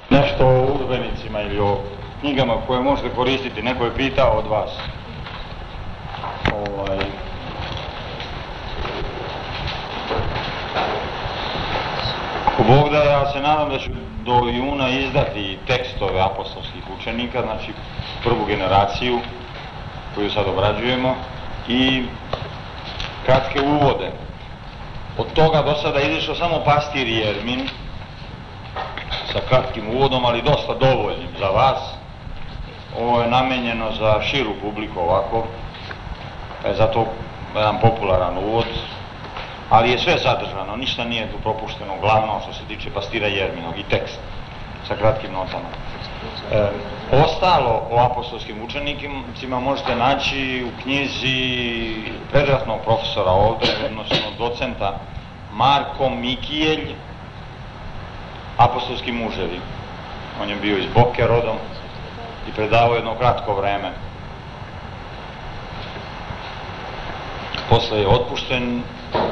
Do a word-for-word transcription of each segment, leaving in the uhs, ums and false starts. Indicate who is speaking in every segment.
Speaker 1: Nešto o udžbenicima ili o knjigama koje možete koristiti. Neko je pitao od vas. Ovaj... Ako Bog da, ja se nadam da ću do juna izdati tekstove apostolskih učenika, znači prvu generaciju koju sad obrađujemo, i kratke uvode. Od toga do sada je izašao samo pastir Jermin sa kratkim uvodom, ali dosta dovoljnim za vas. Ovo je namenjeno za širu publiku ovako, pa je zato jedan popularan uvod, ali je sve sadržano, ništa nije tu propušteno, glavno što se tiče pastira Jerminog, i tekst sa kratkim notama. E, ostalo o apostolskim učenicima možete naći u knjizi predratnog profesora ovde, odnosno docenta Marko Mikijelj, Apostolski muževi. On je bio iz Boke rodom i predavao jedno kratko vreme. Posle je otpušten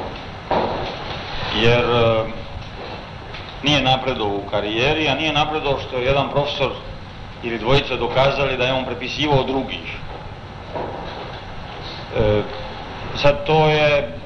Speaker 1: jer e, nije napredao u karijeri, a nije napredao što je jedan profesor ili dvojica dokazali da je on prepisivao drugih. E, sad to je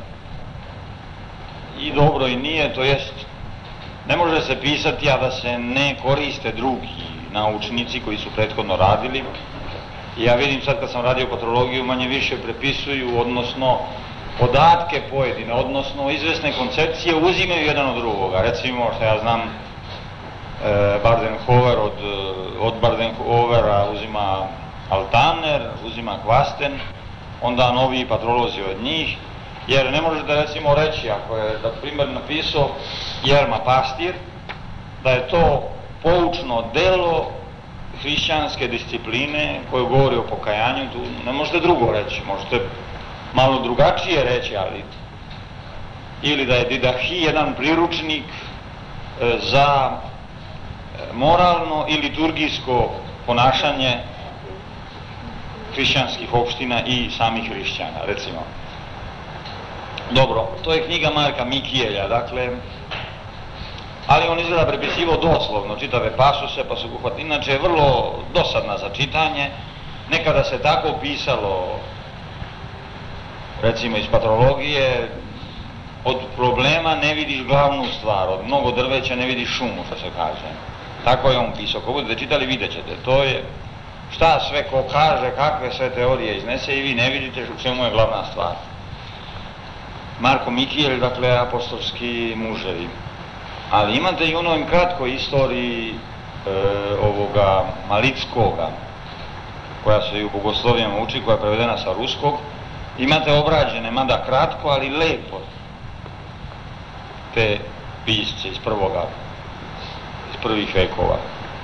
Speaker 1: i dobro i nije, to jest ne može se pisati, a da se ne koriste drugi naučnici koji su prethodno radili. I ja vidim sad kad sam radio patrologiju, manje više prepisuju, odnosno podatke pojedine, odnosno izvesne koncepcije uzimaju jedan od drugoga. Recimo, što ja znam, e, Bardenhover od, od Bardenhovera uzima Altaner, uzima Kvasten, onda novi patrolozi od njih, jer ne možete recimo reći, ako je, da primjer, napisao Jerma Pastir, da je to poučno delo hrišćanske discipline koje govori o pokajanju, tu ne možete drugo reći, možete malo drugačije reći, ali ili da je Didahi jedan priručnik e, za moralno i liturgijsko ponašanje hrišćanskih opština i samih hrišćana, recimo. Dobro, to je knjiga Marka Mikijelja, dakle, ali on izgleda prepisivao doslovno čitave pasuse, pa su uhvatili. Inače je vrlo dosadna za čitanje, nekada se tako pisalo, recimo iz patrologije, od problema ne vidiš glavnu stvar, od mnogo drveća ne vidiš šumu, što se kaže. Tako je on pisao, ako budete čitali vidjet ćete, to je šta sve ko kaže, kakve sve teorije iznese i vi ne vidite u čemu je glavna stvar. Marko Mikijelj, dakle, apostolski muževi. Ali imate i u onom kratkoj istoriji e, ovoga Malickoga, koja se i u bogoslovijama uči, koja je prevedena sa ruskog. Imate obrađene, mada kratko, ali lepo, te pisce iz prvoga, iz prvih vekova.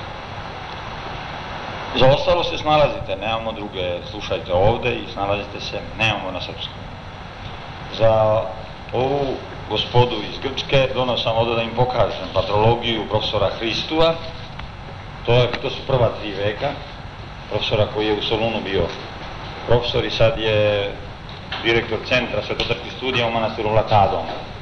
Speaker 1: Za ostalo se snalazite, nemamo druge, slušajte ovde i snalazite se, nemamo na srpskom. Za ovu gospodu iz Grčke donosam ovdje da im pokažem patrologiju profesora Hristua. To, je, to su prva tri veka, profesora koji je u Solunu bio profesor i sad je direktor centra svetotrpskih studija u manastiru Latadom.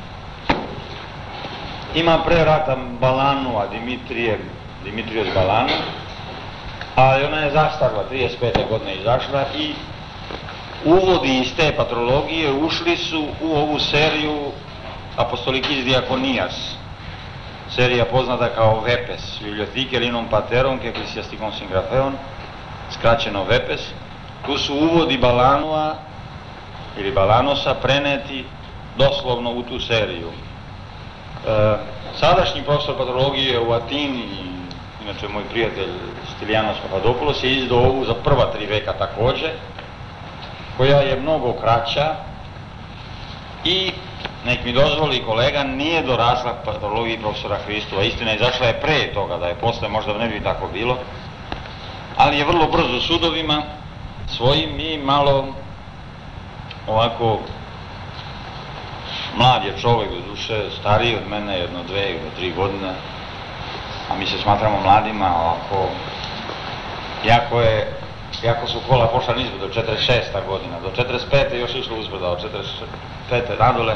Speaker 1: Ima pre rata Balanua, Dimitrije, Dimitrios Balanu, ali ona je zastarla, trideset pete godine izašla i uvodi iz te patrologije ušli su u ovu seriju Apostolikis Diakonijas, serija poznata kao Vepes, Bibliotike Linom Paterom ke Ecclesiasticon Singgrapheon, skraćeno Vepes. Tu su uvodi Balanua ili Balanosa preneti doslovno u tu seriju. E, sadašnji profesor patrologije u Atini, inače moj prijatelj Stilianos Papadopoulos, je izdao ovu za prva tri veka takođe, koja je mnogo kraća i, nek mi dozvoli kolega, nije dorasla patrologiji profesora Hristova. Istina, izašla je pre toga, da je posle možda ne bi tako bilo, ali je vrlo brzo sudovima svojim i malo ovako mlad je čovjek, do duše stariji od mene, jedno dve ili tri godine, a mi se smatramo mladima, ovako, jako je, jako su kola pošla nizbrdo, do četrdeset šesta godina, do četrdeset pete još išlo uzbrdo, od četrdeset pete nadole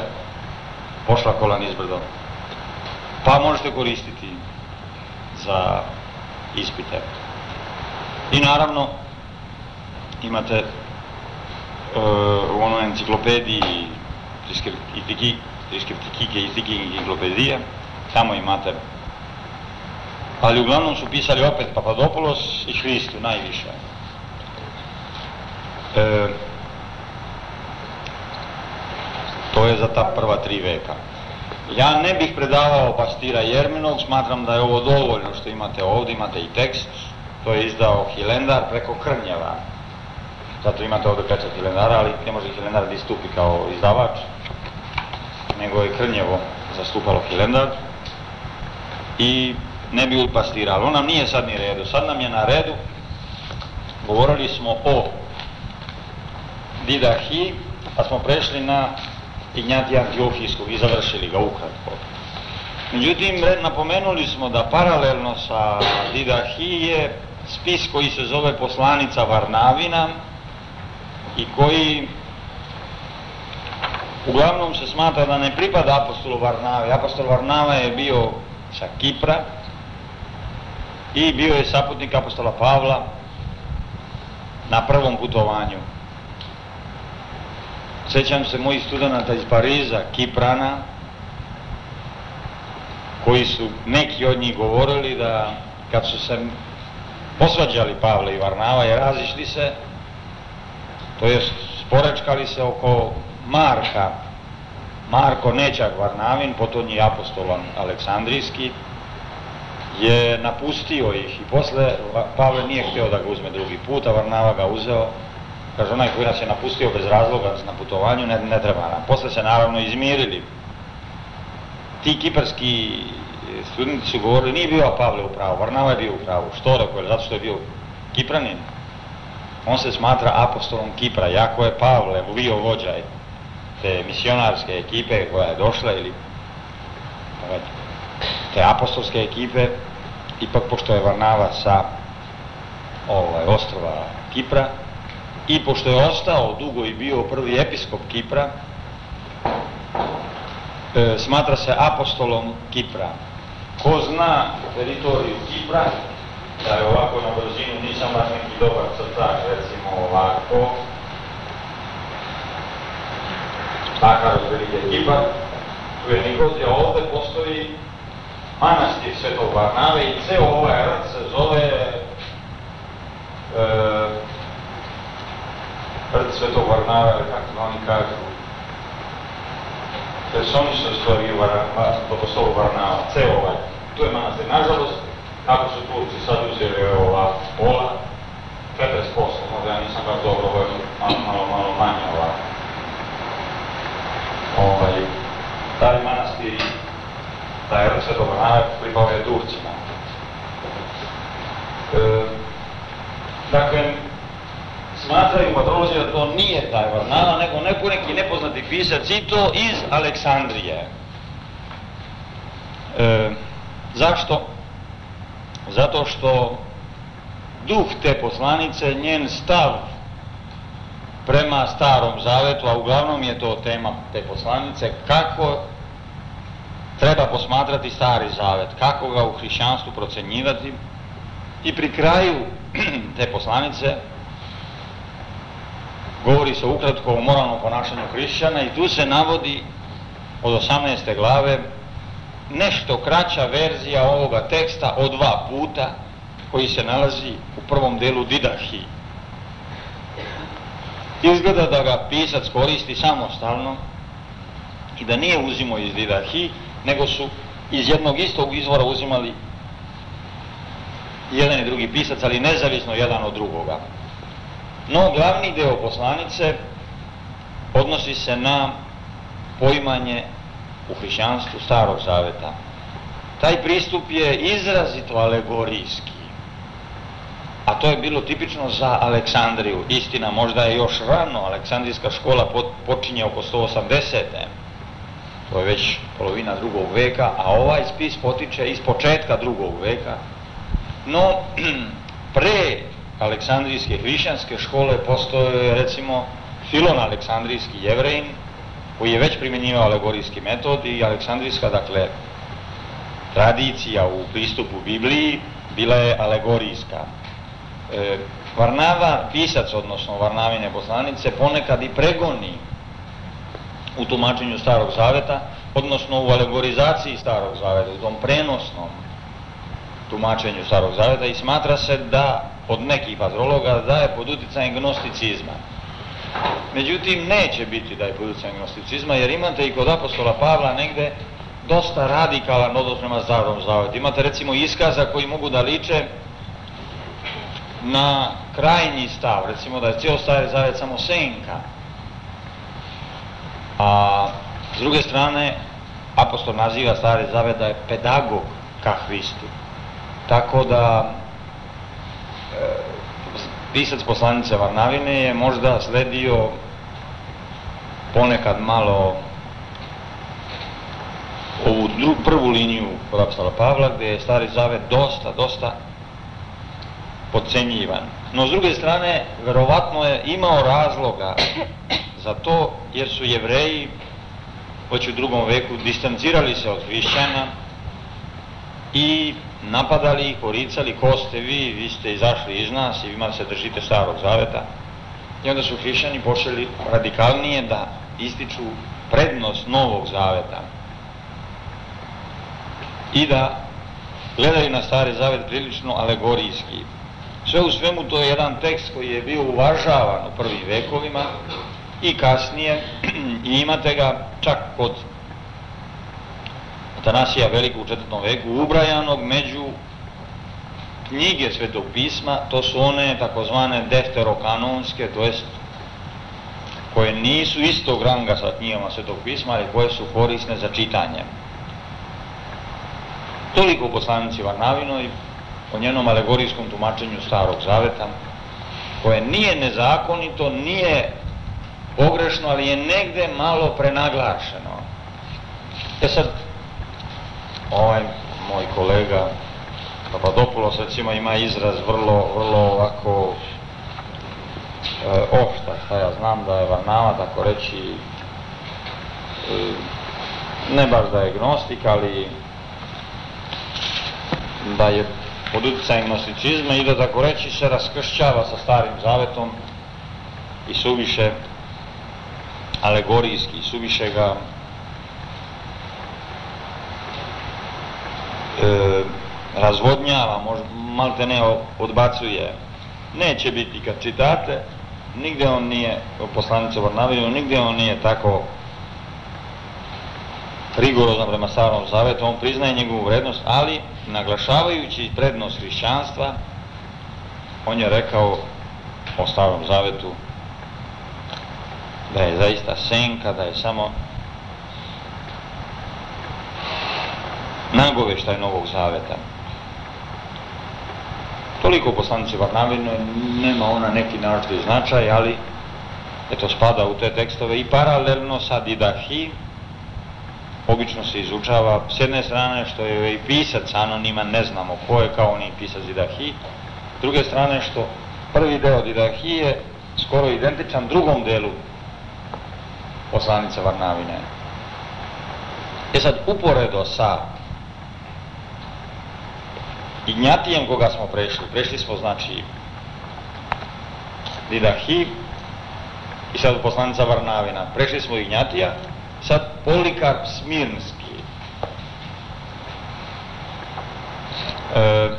Speaker 1: pošla kola nizbrdo. Pa možete koristiti za ispite. I naravno, imate e, u onoj enciklopediji Triskriptike i enciklopedije, tamo imate, ali uglavnom su pisali opet Papadopoulos i Hristu najviše. E, to je za ta prva tri veka. Ja ne bih predavao pastira Jermenog, smatram da je ovo dovoljno što imate ovdje, imate i tekst, to je izdao Hilendar preko Krnjeva. Zato imate ovdje pečat Hilendara, ali ne može Hilendar da istupi kao izdavač, nego je Krnjevo zastupalo Hilendar i ne bi li pastira, ali on nam nije sad ni redu. Sad nam je na redu, govorili smo o Didahiji, pa smo prešli na Ignjatija Antiohijskog i završili ga ukratko. Međutim, napomenuli smo da paralelno sa Didahiji je spis koji se zove Poslanica Varnavina i koji uglavnom se smatra da ne pripada apostolu Varnavi. Apostol Varnava je bio sa Kipra i bio je saputnik apostola Pavla na prvom putovanju. Sjećam se mojih studenata iz Pariza, Kiprana, koji su neki od njih govorili da kad su se posvađali Pavle i Varnava i razišli se, to jest sporečkali se oko Marka, Marko Nećak Varnavin, potonji apostol Aleksandrijski, je napustio ih i posle Pavle nije htio da ga uzme drugi put, a Varnava ga uzeo. Kaže, onaj koji nas je napustio bez razloga na putovanju, ne, ne treba nam. Posle se naravno izmirili. Ti kiparski studenti su govorili, nije bio Pavle u pravu, Varnava je bio u pravu. Što rekao? Zato što je bio Kipranin. On se smatra apostolom Kipra, jako je Pavle bio vođa te misionarske ekipe koja je došla, ili te apostolske ekipe, ipak pošto je Varnava sa ovaj, ostrva Kipra, i pošto je ostao dugo i bio prvi episkop Kipra, e, smatra se apostolom Kipra. Ko zna teritoriju Kipra, da je ovako na brzinu, nisam baš neki dobar crtač, recimo ovako, takav velike Kipar, tu je Nikozija, ovdje postoji manastir Svetog Varnave i ceo ovaj rt se zove e, rt Svetog Varnave, kako oni kažu, personičnosti apostolu Varnava, ceo ovaj, tu je manastir. Nažalost, kako su Turci sad uzeli ova pola, četrdeset posto, možda ja nisam baš dobro, ovo je malo, malo, malo manje ovako. Ovaj, taj manastir, taj rt Svetog Varnave pripao je Turcima. E, dakle, smatraju patrolozi da to nije taj Varnava, nego neko neki nepoznati pisac i to iz Aleksandrije. E, zašto? Zato što duh te poslanice, njen stav prema Starom Zavetu, a uglavnom je to tema te poslanice, kako treba posmatrati Stari Zavet, kako ga u hrišćanstvu procenjivati, i pri kraju te poslanice govori se ukratko o moralnom ponašanju hrišćana i tu se navodi od osamnaeste glave nešto kraća verzija ovoga teksta od dva puta koji se nalazi u prvom delu Didahiji. Izgleda da ga pisac koristi samostalno i da nije uzimao iz Didahiji, nego su iz jednog istog izvora uzimali jedan i drugi pisac, ali nezavisno jedan od drugoga. No, glavni deo poslanice odnosi se na poimanje u hrišćanstvu Starog Zaveta. Taj pristup je izrazito alegorijski, a to je bilo tipično za Aleksandriju. Istina, možda je još rano, Aleksandrijska škola počinje oko sto osamdesete. To je već polovina drugog veka, a ovaj spis potiče iz početka drugog veka. No, pre Aleksandrijske hrišćanske škole postoje, recimo, Filon Aleksandrijski Jevrejin, koji je već primjenjivao alegorijski metod, i Aleksandrijska, dakle, tradicija u pristupu Bibliji bila je alegorijska. E, Varnava, pisac, odnosno Varnavine poslanice, ponekad i pregoni u tumačenju Starog Zaveta, odnosno u alegorizaciji Starog Zaveta, u tom prenosnom tumačenju Starog Zaveta, i smatra se da, od nekih patrologa, da je pod uticajem gnosticizma. Međutim, neće biti da je pod uticajem gnosticizma, jer imate i kod apostola Pavla negde dosta radikalan odnos prema Starom Zavetu. Imate recimo iskaza koji mogu da liče na krajnji stav, recimo da je cijel Stari Zavet samo senka, a s druge strane apostol naziva Stari Zavet da je pedagog ka Hristu. Tako da e, pisac poslanice Varnavine je možda sledio ponekad malo ovu dru, prvu liniju kod apostola Pavla, gdje je Stari Zavet dosta, dosta podcenjivan. No, s druge strane, verovatno je imao razloga za to, jer su Jevreji već u drugom veku distancirali se od hrišćana i napadali ih, poricali, ko ste vi, vi ste izašli iz nas i vi se držite Starog Zaveta. I onda su hrišćani počeli radikalnije da ističu prednost Novog Zaveta i da gledaju na Stari Zavet prilično alegorijski. Sve u svemu, to je jedan tekst koji je bio uvažavan u prvim vekovima i kasnije, i imate ga čak kod Atanasija Velikog u četvrtom veku ubrajanog među knjige Svetog pisma. To su one takozvane defterokanonske, to jest koje nisu istog ranga sa knjigama Svetog pisma, ali koje su korisne za čitanje. Toliko o poslanici Varnavinoj, o njenom alegorijskom tumačenju Starog Zaveta, koje nije nezakonito, nije pogrešno, ali je negde malo prenaglašeno. E sad, ovaj moj kolega Papadopoulos recimo ima izraz vrlo, vrlo ovako e, oštar, šta ja znam da je Varnava, tako reći, e, ne baš da je gnostik, ali da je pod uticajem gnosticizma i da, tako reći, se raskršćava sa Starim Zavetom i suviše alegorijski, suviše ga e, razvodnjava, možda malte ne odbacuje. Neće biti kad čitate, nigde on nije, poslanica Varnavinu, nigde on nije tako rigorozan prema Starom Zavetu, on priznaje njegovu vrednost, ali naglašavajući prednost hrišćanstva, on je rekao o Starom Zavetu da je zaista senka, da je samo nagoveštaj Novog Zaveta. Toliko poslanici Varnavinu, nema ona neki naročiti značaj, ali eto spada u te tekstove i paralelno sa Didahi. Obično se izučava s jedne strane što je i pisac anoniman, ne znamo ko je kao oni pisac Didahi, s druge strane što prvi deo Didahi je skoro identičan drugom delu poslanice Varnavine. E sad, uporedo sa Ignjatijem koga smo prešli, prešli smo znači Didahi i sad poslanica Varnavina, prešli smo Ignjatija, sad Polikarp Smirnski. E,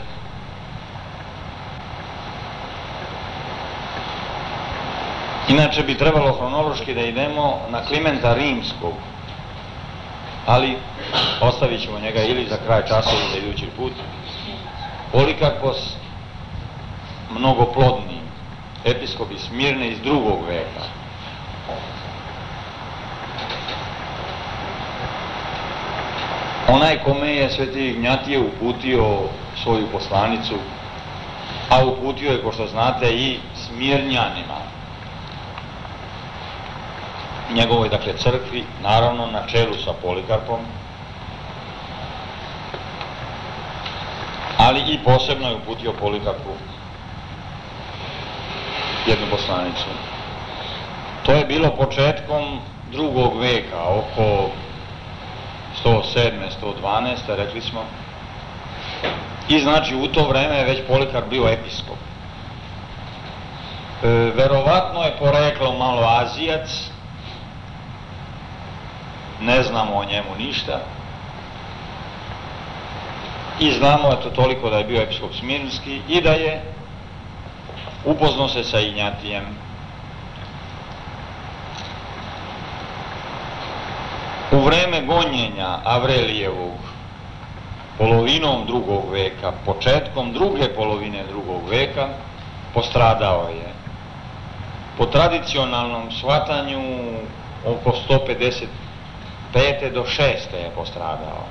Speaker 1: inače bi trebalo hronološki da idemo na Klimenta Rimskog, ali ostavit ćemo njega ili za kraj časa ili za idući put. Polikarpos, mnogoplodni episkop iz Smirne iz drugog veka. Onaj kome je Sveti Ignjatije uputio svoju poslanicu, a uputio je, ko što znate, i Smirnjanima, njegovoj, dakle, crkvi, naravno na čelu sa Polikarpom, ali i posebno je uputio Polikarpu jednu poslanicu. To je bilo početkom drugog veka, oko sto sedme, sto dvanaeste, rekli smo, I znači u to vreme je već Polikarp bio episkop. E, verovatno je poreklom malo Azijac, ne znamo o njemu ništa, i znamo eto toliko da je bio episkop Smirnski i da je upoznao se sa Ignjatijem. U vreme gonjenja Avrelijevog, polovinom drugog veka, početkom druge polovine drugog veka, postradao je. Po tradicionalnom shvatanju oko sto pedeset pete do šeste je postradao.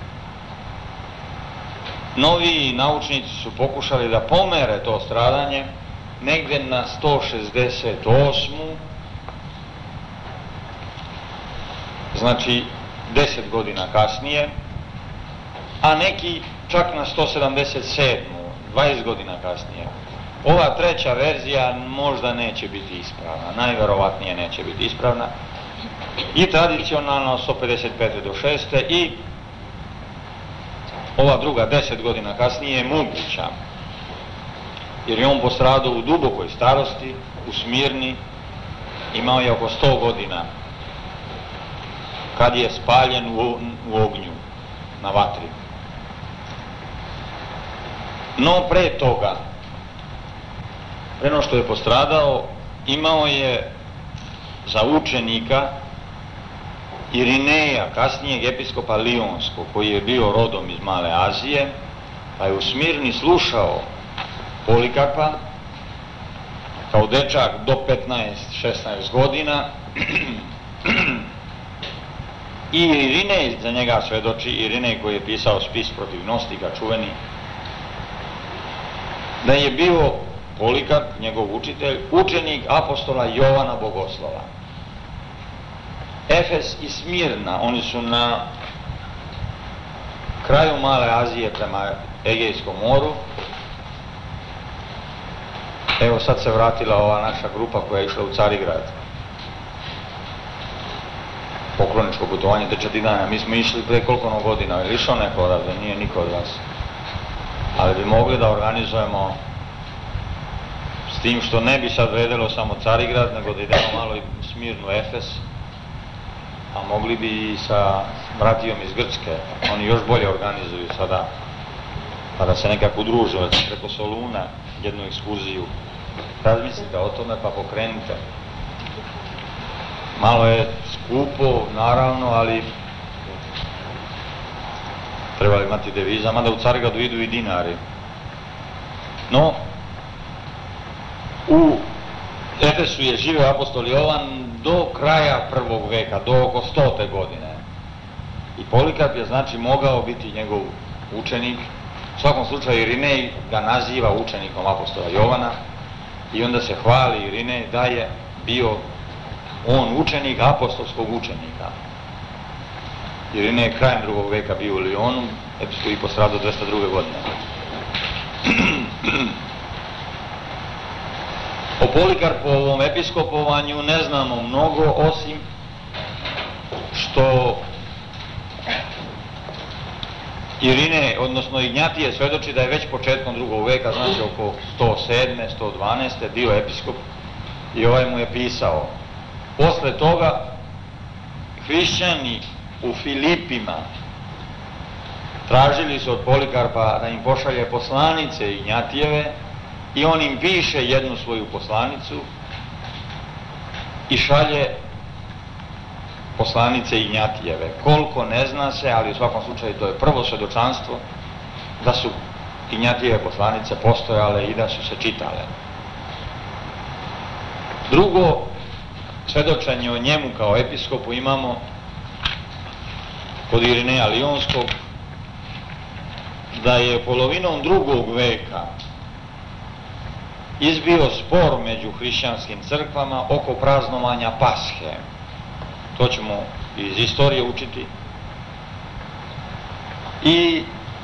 Speaker 1: Novi naučnici su pokušali da pomere to stradanje negde na sto šezdeset osmu, znači deset godina kasnije, a neki čak na sto sedamdeset sedmu, dvadeset godina kasnije. Ova treća verzija možda neće biti ispravna, najverovatnije neće biti ispravna, i tradicionalno sto pedeset pete do šeste i ova druga deset godina kasnije je moguća, jer je on postradao u dubokoj starosti, u Smirni, imao je oko sto godina, kad je spaljen u, u ognju, na vatri. No pre toga, pre no što je postradao, imao je za učenika Irineja, kasnijeg episkopa Lionskog, koji je bio rodom iz Male Azije, pa je u Smirni slušao Polikarpa kao dečak do petnaest šesnaest godina i Irinej za njega svedoči, Irinej koji je pisao spis protiv gnostika, čuveni, da je bio Polikarp, njegov učitelj, učenik apostola Jovana Bogoslova. Efes i Smirna, oni su na kraju Male Azije prema Egejskom moru. Evo sad se vratila ova naša grupa koja je išla u Carigrad. Pokloničko putovanje desetina, mi smo išli pre koliko ono godina, je li išao neko odavde? Nije niko od vas. Ali bi mogli da organizujemo, s tim što ne bi sad vredelo samo Carigrad, nego da idemo malo i Smirnu, Efes, a mogli bi i sa bratijom iz Grčke, oni još bolje organizuju sada, pa da se nekako udruže, preko Soluna, jednu ekskurziju. Razmislite o tome pa pokrenite. Malo je skupo, naravno, ali treba imati deviza, mada u Carigradu idu i dinari. No, u Efesu je živeo apostol Jovan do kraja prvog veka, do oko stote godine. I Polikarp je znači mogao biti njegov učenik. U svakom slučaju Irinej ga naziva učenikom apostola Jovana i onda se hvali Irinej da je bio on učenik apostolskog učenika. Irinej je krajem drugog veka bio u Lionu, episkop i postradao dvesta druge godine. O Polikarpovom episkopovanju ne znamo mnogo, osim što Irinej, odnosno Ignjatije, svedoči da je već početkom drugog veka, znači oko sto sedme, sto dvanaeste bio episkop i ovaj mu je pisao. Posle toga hrišćani u Filipima tražili su od Polikarpa da im pošalje poslanice Ignjatijeve i on im piše jednu svoju poslanicu i šalje poslanice Ignjatijeve. Koliko ne zna se, ali u svakom slučaju to je prvo svedočanstvo da su Ignjatijeve poslanice postojale i da su se čitale. Drugo svedočanje o njemu kao episkopu imamo kod Irineja Lionskog, da je polovinom drugog veka izbio spor među hrišćanskim crkvama oko praznovanja Pashe. To ćemo iz istorije učiti. I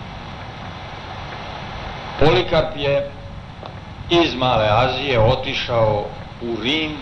Speaker 1: Polikarp je iz Male Azije otišao u Rim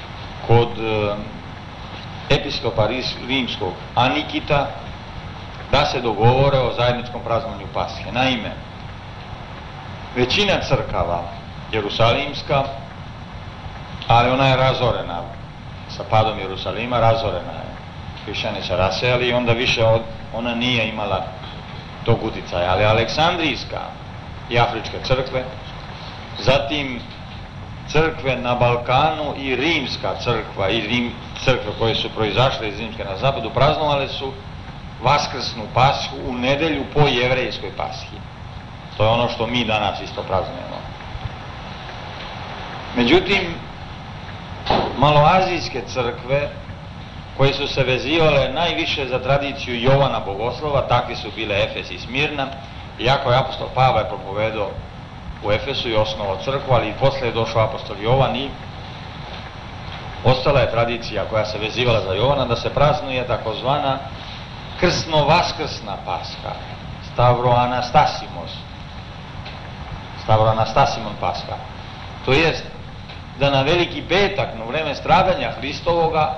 Speaker 1: kod episkopa rimskog Anikita da se dogovore o zajedničkom praznovanju Pashe. Naime, većina crkava jerusalimska, ali ona je razorena, sa padom Jerusalima razorena je. Hrišćani se rasejali i onda više od, ona nije imala tog uticaja, ali aleksandrijska i afričke crkve, zatim crkve na Balkanu i rimska crkva i rim, crkve koje su proizašle iz rimske na zapadu praznovale su Vaskrsnu Pashu u nedelju po jevrejskoj Pashi. To je ono što mi danas isto praznujemo. Međutim, maloazijske crkve koje su se vezivale najviše za tradiciju Jovana Bogoslova, takvi su bile Efes i Smirna, iako je apostol Pavle propovedao u Efesu i osnovao crkvu, ali i posle je došao apostol Jovan i ostala je tradicija koja se vezivala za Jovana da se praznuje takozvana krsno-vaskrsna Pasha, Stavroanastasimos, Stavroanastasimon Pasha. To jest da na Veliki petak, na vreme stradanja Hristovoga,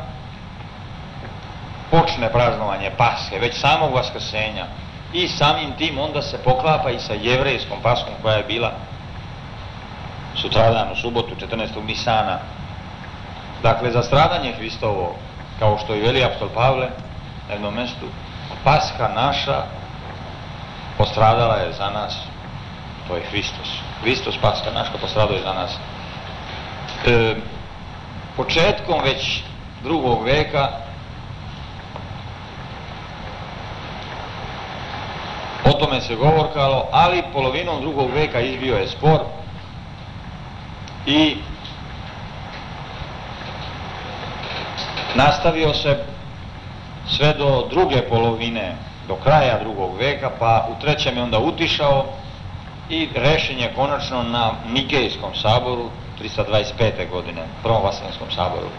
Speaker 1: počne praznovanje Pashe, već samog Vaskrsenja, i samim tim onda se poklapa i sa jevrejskom Pashom koja je bila sutradan u subotu četrnaestog Nisana. Dakle, za stradanje Hristovo, kao što i veli apostol Pavle na jednom mestu, Pasha naša postradala je za nas, to je Hristos. Hristos, Pasha naša, postradao je za nas. E, početkom već drugog veka o tome se govorkalo, ali polovinom drugog veka izbio je spor i nastavio se sve do druge polovine, do kraja drugog veka, pa u trećem je onda utišao i rešen je konačno na Nikejskom saboru trista dvadeset pete godine, Prvom Vasilinskom saboru.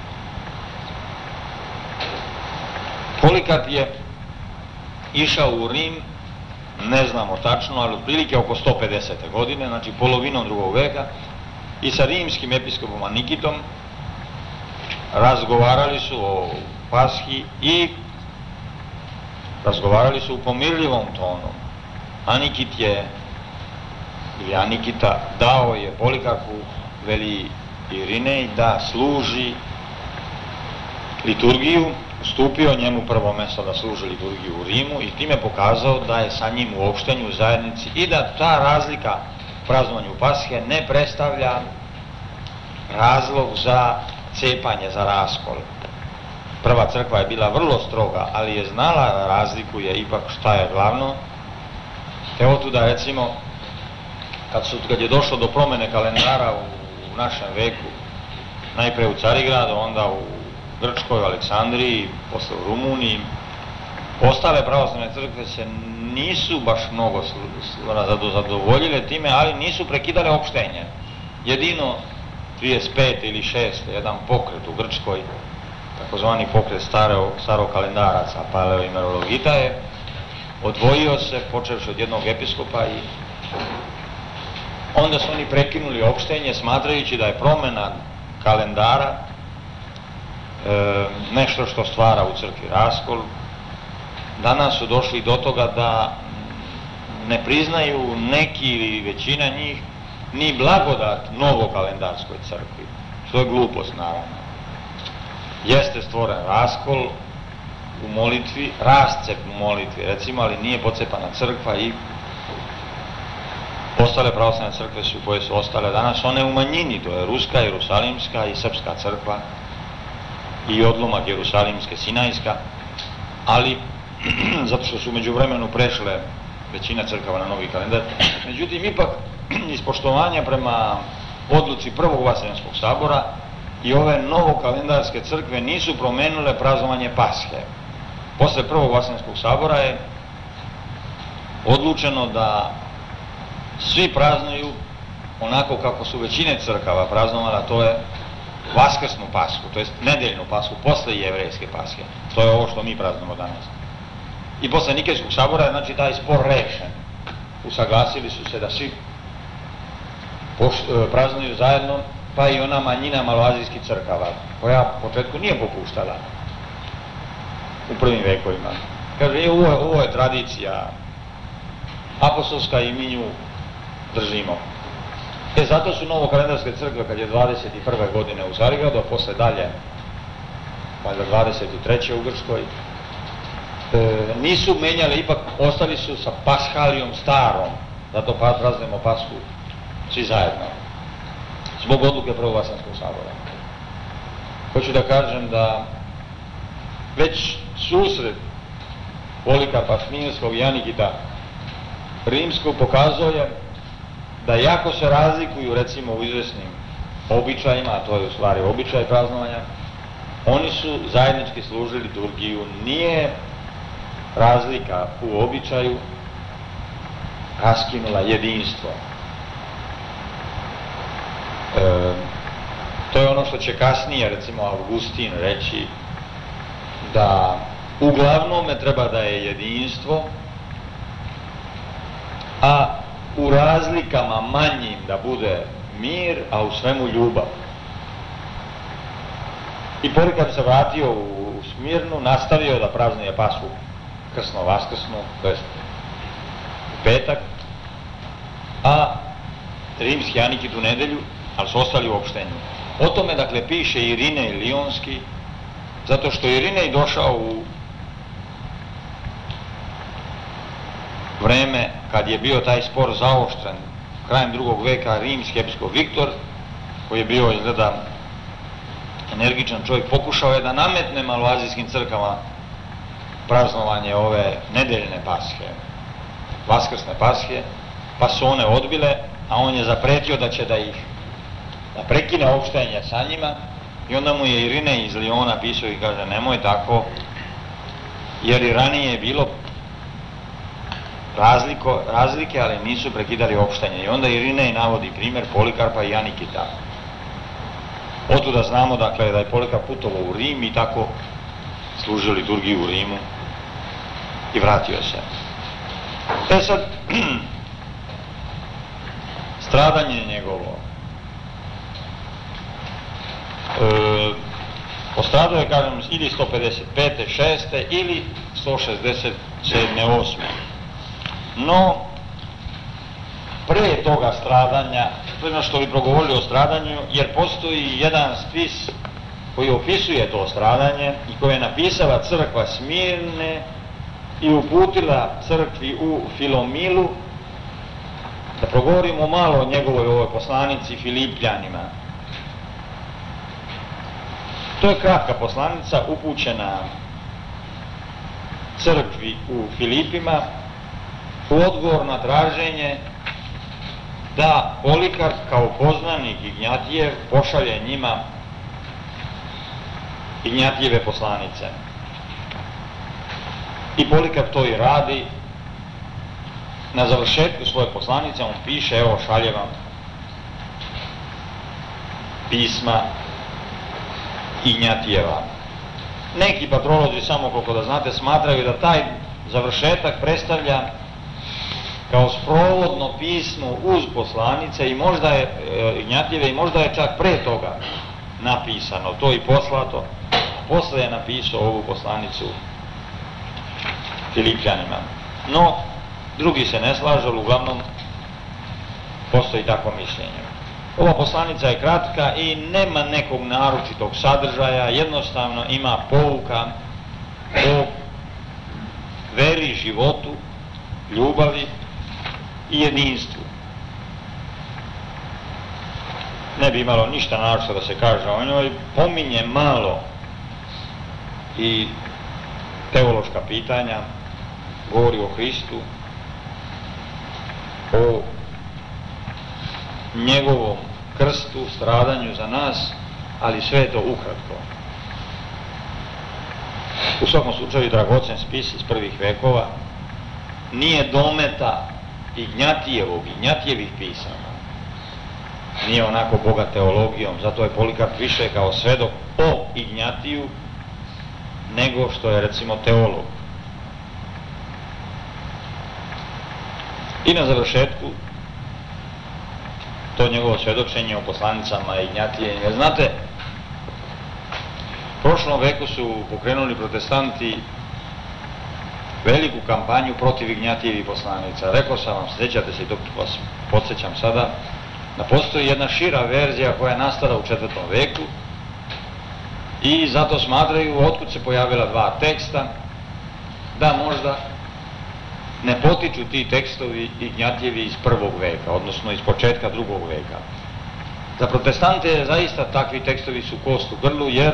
Speaker 1: Polikarp je išao u Rim, ne znamo tačno, ali otprilike oko sto pedesete godine, znači polovinom drugog veka, i sa rimskim episkopom Anikitom razgovarali su o Pashi i razgovarali su u pomirljivom tonu. Anikit je, ili Anikita, dao je Polikarpu, veli Irinej, da služi liturgiju, ustupio njemu prvo mesto da služi liturgiju u Rimu i time pokazao da je sa njim u opštenju, u zajednici i da ta razlika u praznovanju Pashe ne predstavlja razlog za cepanje, za raskol. Prva crkva je bila vrlo stroga, ali je znala razlikuje ipak šta je glavno. Evo tu da recimo, kad, su, kad je došlo do promene kalendara u, u našem veku, najpre u Carigradu, onda u Grčkoj, u Aleksandriji, posle u Rumuniji, ostale pravoslavne crkve se nisu baš mnogo zadovoljile time, ali nisu prekidale opštenje. Jedino trideset pete ili šeste jedan pokret u Grčkoj, takozvani pokret starog, starog kalendaraca, paleoimerologita, je odvojio se, počevši od jednog episkopa, i onda su oni prekinuli opštenje, smatrajući da je promena kalendara e, nešto što stvara u crkvi raskol. Danas su došli do toga da ne priznaju neki ili većina njih ni blagodat novokalendarskoj crkvi, što je glupost naravno. Jeste stvoren raskol u molitvi, rascep u molitvi recimo, ali nije pocepana crkva i ostale pravoslavne crkve su, koje su ostale danas, one u manjini, to je Ruska, Jerusalimska i Srpska crkva i odlomak Jerusalimske, Sinajska, ali zato što su među vremenu prešle većina crkava na novi kalendar. Međutim, ipak iz poštovanja prema odluci Prvog Vaseljenskog sabora i ove novokalendarske crkve nisu promenile praznovanje Pashe. Posle Prvog Vaseljenskog sabora je odlučeno da svi praznuju onako kako su većine crkava praznovala, to je Vaskrsnu Pashu, to je nedeljnu Pashu, posle jevrejske Pashe. To je ovo što mi praznujemo danas. I posle Nikejskog sabora je, znači, taj spor rešen. Usaglasili su se da svi praznuju zajedno, pa i ona manjina maloazijskih crkava, koja u početku nije popuštala u prvim vekovima. Kaže, ovo je, ovo je tradicija apostolska i mi nju držimo. E, zato su novokalendarske crkve, kad je dvadeset prve godine u Carigradu, a posle dalje, valjda dvadeset treće u Grčkoj, e, nisu menjali, ipak ostali su sa pashalijom starom, zato praznujemo Pashu svi zajedno, zbog odluke Prvog Vaseljenskog sabora. Hoću da kažem da već susret Polikarpa Smirnskog i Anikita Rimskog pokazuje da jako se razlikuju recimo u izvesnim običajima, a to je u stvari običaj praznovanja, oni su zajednički služili liturgiju, nije razlika u običaju raskinula jedinstvo. E, to je ono što će kasnije recimo Augustin reći, da uglavnome treba da je jedinstvo, a u razlikama manjim da bude mir, a u svemu ljubav. I Polikarp se vratio u Smirnu, nastavio da praznuje Pashu krsno vaskrsnu, to jest u petak, a rimski Anikit u nedelju, ali su ostali u opštenju. O tome, dakle, piše Irinej Lionski, zato što je Irinej došao u vreme kad je bio taj spor zaoštren, krajem drugog veka, rimski episkop Viktor, koji je bio, izgleda, energičan čovjek, pokušao je da nametne maloazijskim crkvama praznovanje ove nedeljne Pashe, vaskrsne Pashe, pa su one odbile, a on je zapretio da će da ih da prekine opštenje sa njima, i onda mu je Irinej iz Liona pisao i kaže, nemoj tako, jer i ranije je bilo razliko, razlike, ali nisu prekidali opštenje. I onda Irinej navodi primjer Polikarpa i Anikita. Otuda znamo, dakle, da je Polikarp putovao u Rim i tako služio liturgiju u Rimu i vratio se. E sad, stradanje njegovo. E, postradao je, kažem, ili sto pedeset pete šeste ili sto šezdeset sedme osme No, pre toga stradanja, prema što bi progovorili o stradanju, jer postoji jedan spis koji opisuje to stradanje i koje je napisala crkva Smirne i uputila crkvi u Filomilu, da progovorimo malo o njegovoj ovoj poslanici Filipljanima. To je kratka poslanica upućena crkvi u Filipima u odgovor na traženje da Polikarp kao poznanik Ignjatijev pošalje njima Ignjatijeve poslanice. I Polikarp to i radi. Na završetku svoje poslanice on piše, evo, šalje vam pisma Ignjatijeva. Neki patrolozi, samo koliko da znate, smatraju da taj završetak predstavlja kao sprovodno pismo uz poslanice i možda je e, Ignjatijeve i možda je čak pre toga napisano, to i poslato, posle je napisao ovu poslanicu Filipljanima. No, drugi se ne slažu, ali uglavnom postoji takvo mišljenje. Ova poslanica je kratka i nema nekog naročitog sadržaja, jednostavno ima pouka o veri, životu, ljubavi i jedinstvu. Ne bi imalo ništa naročito da se kaže o njoj, pominje malo i teološka pitanja, govori o Hristu, o njegovom krstu, stradanju za nas, ali sve je to ukratko. U svakom slučaju dragocen spis iz prvih vekova, nije dometa Ignjatijevog, Ignjatijevih pisama, nije onako bogat teologijom, zato je Polikarp više kao svedok o Ignjatiju nego što je recimo teolog. I na završetku to njegovo svjedočenje o poslanicama Ignjatije. Jer znate, u prošlom veku su pokrenuli protestanti veliku kampanju protiv Ignjatijevih poslanica. Rekao sam vam, sjećate se, i to vas podsjećam sada, da postoji jedna šira verzija koja je nastala u četvrtom veku i zato smatraju, otkud se pojavila dva teksta, da možda ne potiču ti tekstovi Ignjatijevi iz prvog veka, odnosno iz početka drugog veka. Za protestante zaista takvi tekstovi su kost u grlu, jer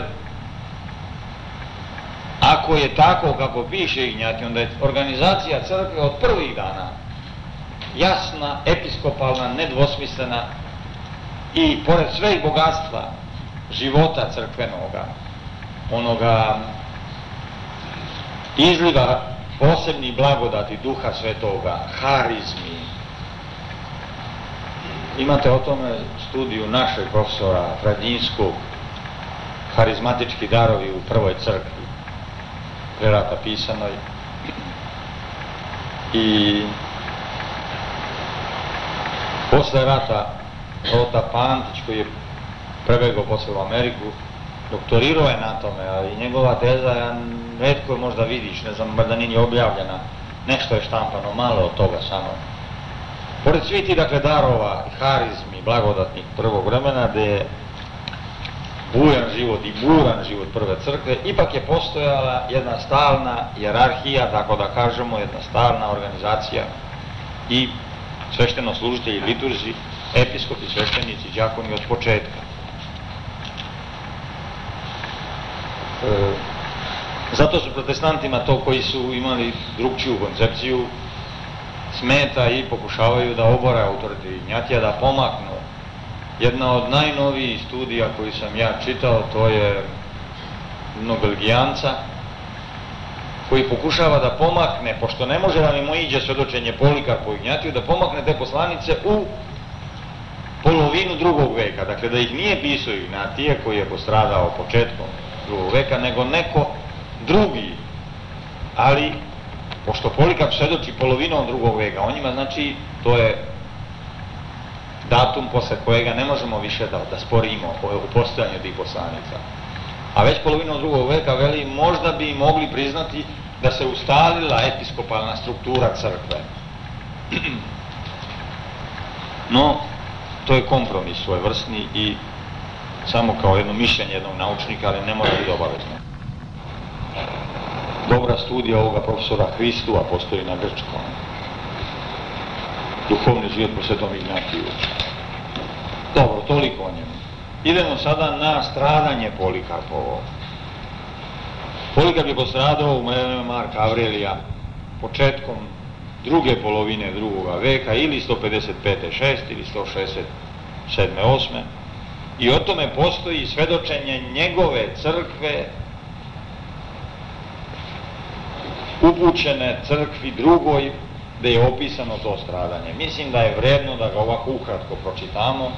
Speaker 1: ako je tako kako piše Ignjatije, onda je organizacija crkve od prvih dana jasna, episkopalna, nedvosmislena i pored sveh bogatstva života crkvenoga, onoga izliva posebni blagodati Duha Svetoga, harizmi. Imate o tome studiju našeg profesora Fradinskog, harizmatički darovi u prvoj crkvi, pre rata pisanoj. I posle rata Rota Pantić, koji je prebegao posle u Ameriku, doktorirao je na tome, ali njegova teza, ja retko možda vidiš, ne znam, bar da nije objavljena, nešto je štampano, malo od toga samo. Pored svi ti, dakle, darova, harizmi, blagodatnih prvog vremena, gde je bujan život i buran život prve crkve, ipak je postojala jedna stalna hijerarhija, tako da kažemo, jedna stalna organizacija i svešteno-služitelji, liturzi, episkopi, sveštenici, đakoni od početka. E, zato su protestantima, to koji su imali drugčiju koncepciju, smeta i pokušavaju da obore autoritet Ignjatija, da pomaknu. Jedna od najnovijih studija koju sam ja čitao, to je jednog Belgijanca, koji pokušava da pomakne, pošto ne može da mimo iđe svedočenje Polikarpu Ignjatiju, da pomakne te poslanice u polovinu drugog veka. Dakle, da ih nije pisao Ignjatije, koji je postradao početkom drugog veka, nego neko drugi. Ali, pošto Polikarp svedoči polovinom drugog veka, on njima, znači, to je datum posle kojega ne možemo više da, da sporimo u postojanju tih poslanica. A već polovinom drugog veka, veli, možda bi mogli priznati da se ustalila episkopalna struktura crkve. No, to je kompromis svojevrsni i samo kao jedno mišljenje jednog naučnika, ali ne mora biti obavezno. Dobra studija ovoga profesora Hristova postoji na grčkom. Duhovni život po Svetom Ignjatiju. Dobro, toliko o njemu. Idemo sada na stradanje Polikarpovo. Polikarp je postradao u vreme Marka Avrelija početkom druge polovine drugoga veka, ili sto pedeset pete šeste ili sto šezdeset sedme osme i o tome postoji svedočenje njegove crkve upućene crkvi drugoj, gde je opisano to stradanje. Mislim da je vredno da ga ovako ukratko pročitamo,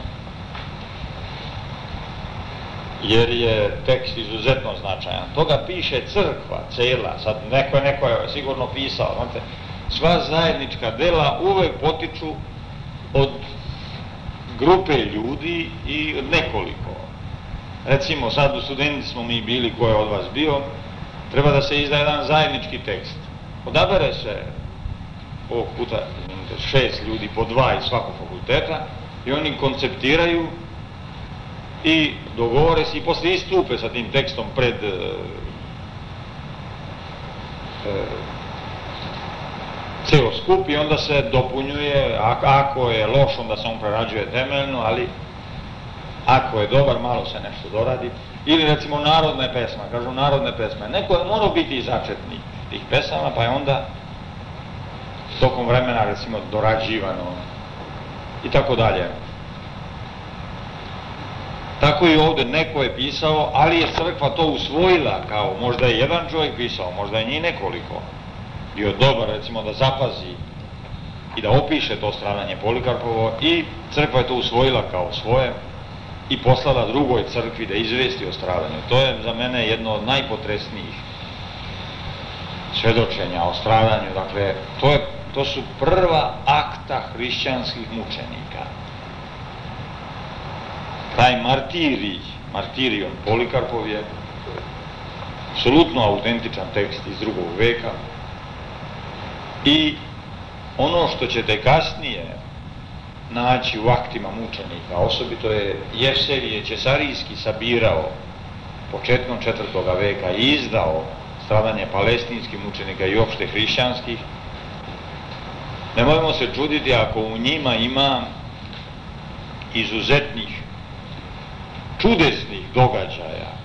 Speaker 1: jer je tekst izuzetno značajan. Toga piše crkva, cela, sad neko je, neko je sigurno pisao, znate, sva zajednička dela uvek potiču od grupe ljudi i od nekoliko. Recimo, sad u studenti smo mi bili, ko je od vas bio, treba da se izda jedan zajednički tekst. Odabere se ovog puta šest ljudi po dva iz svakog fakulteta i oni konceptiraju i dogovore se i posle istupe sa tim tekstom pred e, e, ceo skup i onda se dopunjuje, ako je loš onda se on prerađuje temeljno, ali ako je dobar malo se nešto doradi. Ili recimo narodne pesme, kažu narodne pesme, neko je morao biti začetnik tih pesama, pa je onda tokom vremena recimo dorađivano i tako dalje. Tako i ovde neko je pisao, ali je crkva to usvojila, kao možda je jedan čovjek pisao, možda je njih nekoliko. Bio je dobar recimo da zapazi i da opiše to stradanje Polikarpovo i crkva je to usvojila kao svoje i poslala drugoj crkvi da izvesti o stradanju. To je za mene jedno od najpotresnijih svedočenja o stradanju. Dakle, to, je, to su prva akta hrišćanskih mučenika. Taj martirij, martirion Polikarpov je apsolutno autentičan tekst iz drugog veka I ono što ćete kasnije naći u aktima mučenika, osobito je Jevsevije Ćesarijski sabirao početkom četvrtoga veka i izdao stradanje palestinskih mučenika i opšte hrišćanskih, nemojmo se čuditi ako u njima ima izuzetnih, čudesnih događaja.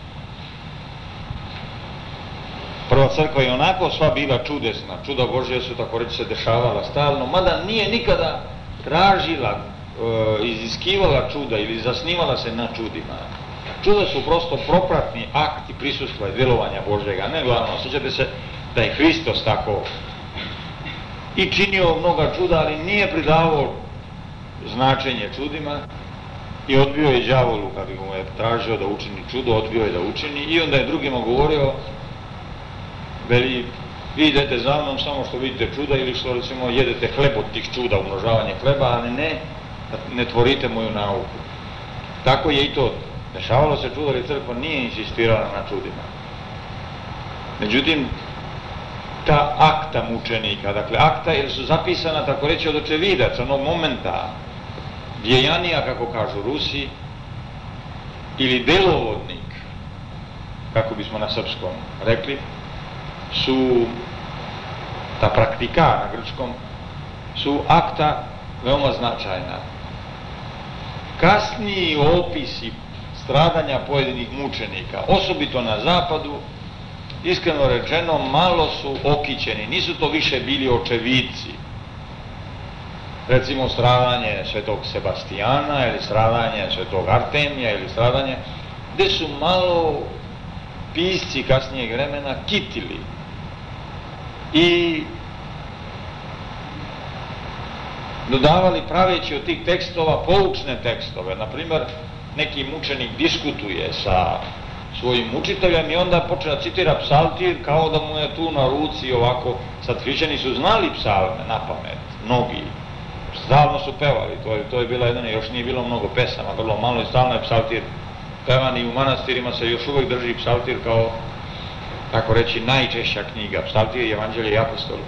Speaker 1: Prva crkva je onako sva bila čudesna, čuda Božja su tako reći se dešavala stalno, mada nije nikada tražila, e, iziskivala čuda ili zasnivala se na čudima. Čuda su prosto propratni akti prisustva i djelovanja Božjega, ne glavno. Sjećate se da je Hristos tako i činio mnoga čuda, ali nije pridavao značenje čudima i odbio je đavolu kad mu je tražio da učini čudo, odbio je da učini i onda je drugima govorio, veli, vi idete za mnom samo što vidite čuda ili što recimo jedete hleb od tih čuda, umnožavanje hleba, ali ne, ne tvorite moju nauku. Tako je i to. Dešavalo se čudo, ali crkva nije insistirala na čudima. Međutim, ta akta mučenika, dakle akta jer su zapisana tako reći od očevidaca, onog momenta djejanija, kako kažu Rusi, ili delovodnik, kako bismo na srpskom rekli, su ta praktika na grčkom, su akta veoma značajna. Kasniji opisi stradanja pojedinih mučenika, osobito na zapadu, iskreno rečeno, malo su okićeni, nisu to više bili očevici. Recimo stradanje svetog Sebastijana ili stradanje svetog Artemija ili stradanje, gde su malo pisci kasnijeg vremena kitili i dodavali praveći od tih tekstova poučne tekstove. Naprimjer, neki mučenik diskutuje sa svojim učiteljem i onda počne da citira psaltir kao da mu je tu na ruci ovako. Sad hrišćani su znali psalme na pamet, mnogi. Stalno su pevali, to je, to je bila jedna, još nije bilo mnogo pesama, vrlo malo i stalno je psaltir pevan i u manastirima se još uvijek drži psaltir kao, tako reći, najčešća knjiga. Psaltir je Evanđelje i Apostoli.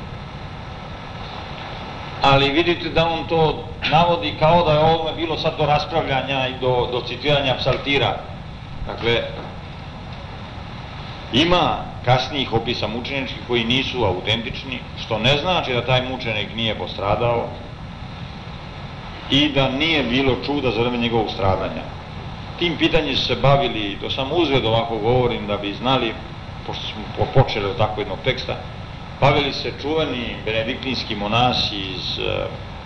Speaker 1: Ali vidite da on to navodi kao da je ovome bilo sad do raspravljanja i do, do citiranja psaltira. Dakle, ima kasnijih opisa mučeničkih koji nisu autentični, što ne znači da taj mučenik nije postradao i da nije bilo čuda za vreme njegovog stradanja. Tim pitanjem su se bavili, to sam uzgled ovako govorim da bi znali, pošto smo počeli od tako jednog teksta, bavili se čuveni benediktinski monasi iz e,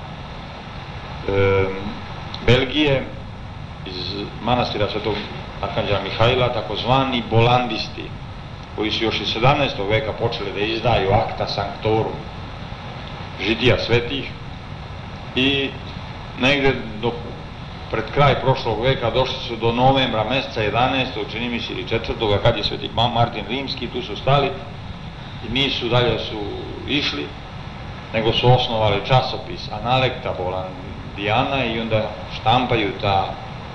Speaker 1: e, Belgije, iz manastira svetog Arkanđela Mihajla, takozvani bolandisti, koji su još iz sedamnaestog veka počeli da izdaju akta sanctorum, žitija svetih, i negde do, pred kraj prošlog veka došli su do novembra meseca jedanaestog, čini mi se, ili četvrtog, kad je sveti Martin Rimski, tu su stali i nisu dalje su išli, nego su osnovali časopis Analekta Bolandijana i onda štampaju ta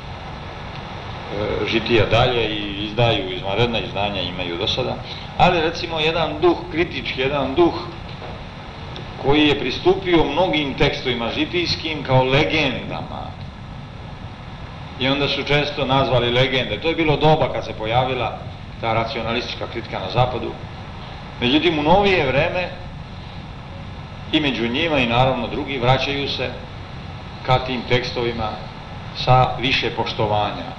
Speaker 1: e, žitija dalje i izdaju, izvanredna izdanja imaju do sada. Ali recimo jedan duh kritički, jedan duh koji je pristupio mnogim tekstovima žitijskim kao legendama i onda su često nazvali legende. To je bilo doba kad se pojavila ta racionalistička kritika na zapadu. Međutim, u novije vreme i među njima i naravno drugi vraćaju se ka tim tekstovima sa više poštovanja.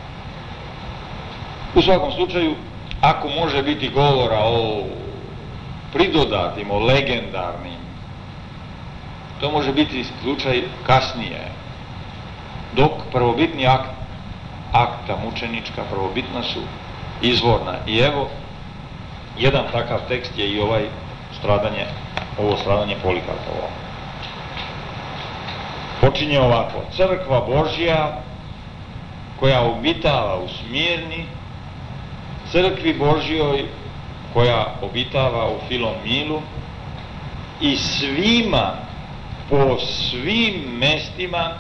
Speaker 1: U svakom slučaju, ako može biti govora o pridodatim, o legendarnim, to može biti slučaj kasnije, dok prvobitni akt, akta mučenička, prvobitna su izvorna. I evo, jedan takav tekst je i ovaj stradanje, ovo stradanje Polikarpovo. Počinje ovako: crkva Božja koja obitava u Smirni, crkvi Božjoj koja obitava u Filomilu i svima po svim mestima,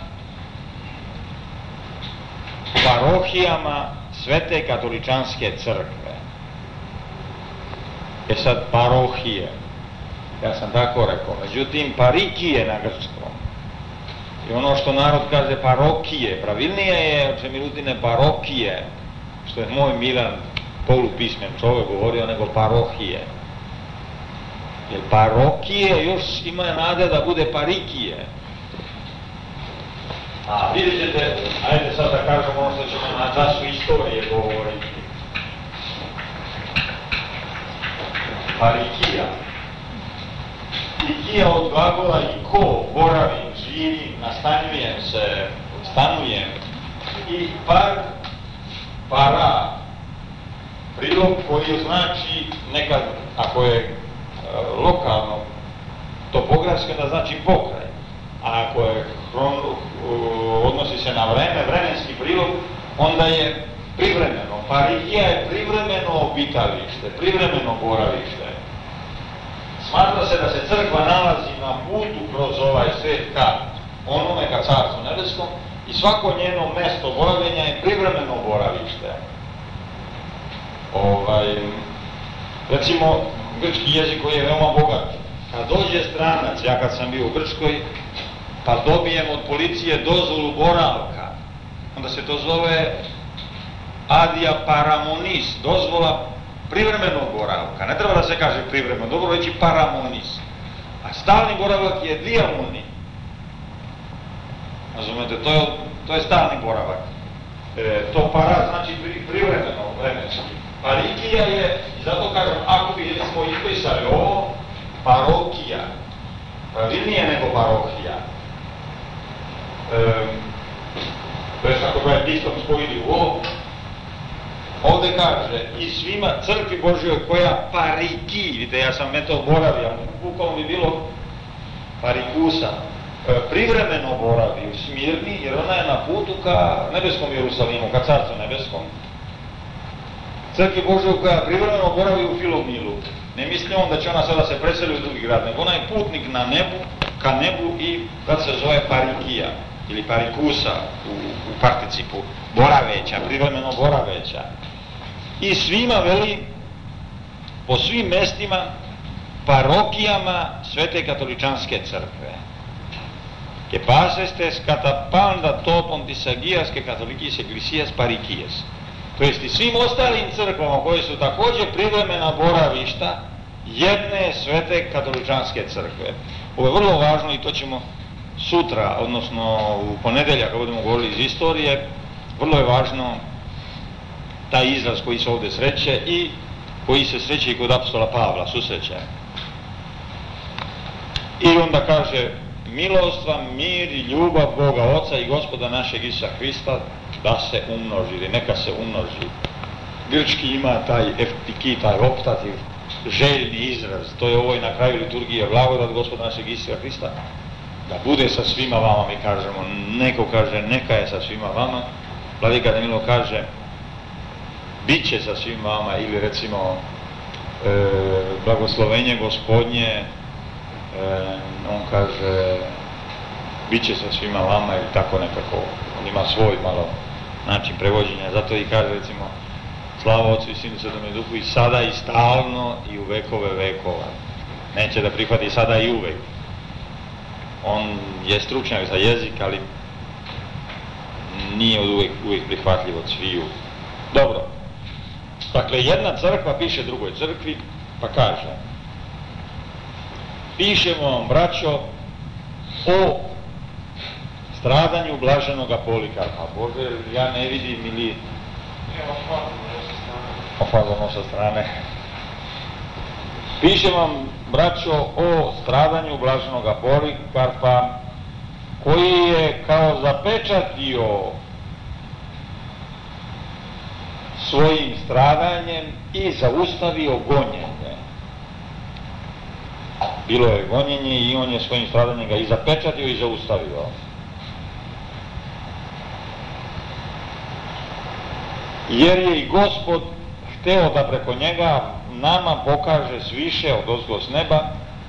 Speaker 1: parohijama Svete katoličanske crkve. E sad, parohije. Ja sam tako rekao. Međutim, parikije na grčkom. I ono što narod kaže parokije, pravilnije je oče Milutine parokije, što je moj Milan polupismen čovjek govorio, nego parohije. Jer parokije još ima nade da bude parikije. A vidjet ćete, ajde sad da kažemo ono što ćemo na času istorije govoriti. Parikija. Ikija od glagola i ko, boravim, živim, nastanjujem se, stanujem. I par, para, prilog koji znači nekad, ako je e, lokalno, topografski, da znači pokraj. A ako je hron, odnosi se na vreme, vremenski prilog, onda je privremeno. Parikija je privremeno obitalište, privremeno boravište. Smatra se da se crkva nalazi na putu kroz ovaj svet ka onome, ka Carstvu nebeskom, i svako njeno mesto boravljenja je privremeno boravište. Ovaj, recimo, grčki jezik koji je veoma bogat. Kad dođe stranac, ja kad sam bio u Grčkoj, pa dobijem od policije dozvolu boravka, onda se to zove adia paramonis, dozvola privremenog boravka. Ne treba da se kaže privremeno, dobro reći paramonis. A stalni boravak je diamoni. Razumete, to je, to je stalni boravak. E, to para znači pri, privremeno, vremenski. Parikija je, i zato kažem, ako bi smo ispisali ovo, parokija, pravilnije nego parohija. E, to je ako ga je pistom spojili u ovo, ovde kaže, i svima crkvi Božjoj koja pariki, vidite, ja sam meto boravio, bukvalno bi bilo parikusa, e, privremeno boravi u Smirni, jer ona je na putu ka nebeskom Jerusalimu, ka Carstvu nebeskom. Crkvi Božjoj koja privremeno boravi u Filomilu. Ne misli on da će ona sada se preseli u drugi grad, nego ona je putnik na nebu, ka nebu i kad se zove parikija, ili parikusa u, u participu, boraveća, privremeno boraveća. I svima, veli, po svim mestima, parokijama Svete katoličanske crkve. Que pasestes catapanda topon tis agias que katolikis ecclesias parikijas. To jest i svim ostalim crkvama koje su također privremena boravišta jedne Svete katoličanske crkve. Ovo je vrlo važno i to ćemo sutra, odnosno u ponedeljak, kad budemo govorili iz istorije, vrlo je važno taj izraz koji se ovdje sreće i koji se sreće i kod apostola Pavla, susreće. I onda kaže, milost vam, mir i ljubav Boga Oca i Gospoda našeg Isusa Hrista da se umnoži, ili neka se umnoži. Grčki ima taj eftiki, taj optativ, željni izraz, to je ovoj na kraju liturgije, blagodat Gospoda našeg Isusa Hrista, da bude sa svima vama, mi kažemo, neko kaže neka je sa svima vama, Vladika Danilo kaže bit će sa svima vama, ili recimo e, blagoslovenje Gospodnje, e, on kaže bit će sa svima vama, ili tako nekako, on ima svoj malo način prevođenja, zato i kaže recimo slava Otcu i Sinu i Svetome Duhu i sada i stalno i u vekove vekova. Neće da prihvati sada i uvek. On je stručnjak za jezik, ali nije od uvek, uvek prihvatljiv od sviju. Dobro. Dakle, jedna crkva piše drugoj crkvi, pa kaže: pišemo vam, braćo, o stradanju blaženoga Polikarpa. Bože, ja ne vidim ili... Ofazano sa strane. Pišem vam, braćo, o stradanju blaženoga Polikarpa, koji je kao zapečatio svojim stradanjem i zaustavio gonjenje. Bilo je gonjenje i on je svojim stradanjem ga i zapečatio i zaustavio. Jer je i Gospod hteo da preko njega nama pokaže sviše od ozgo s neba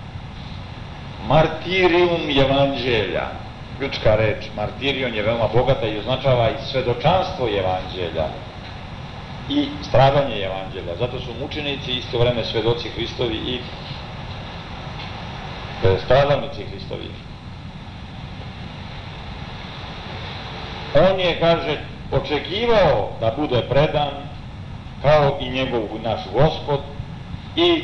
Speaker 1: martirium evanđelja. Grčka reč martirion je veoma bogata i označava i svedočanstvo evanđelja i stradanje evanđelja. Zato su mučenici isto vreme svedoci Hristovi i stradalnici Hristovi. On je, kaže, očekivao da bude predan kao i njegov naš Gospod i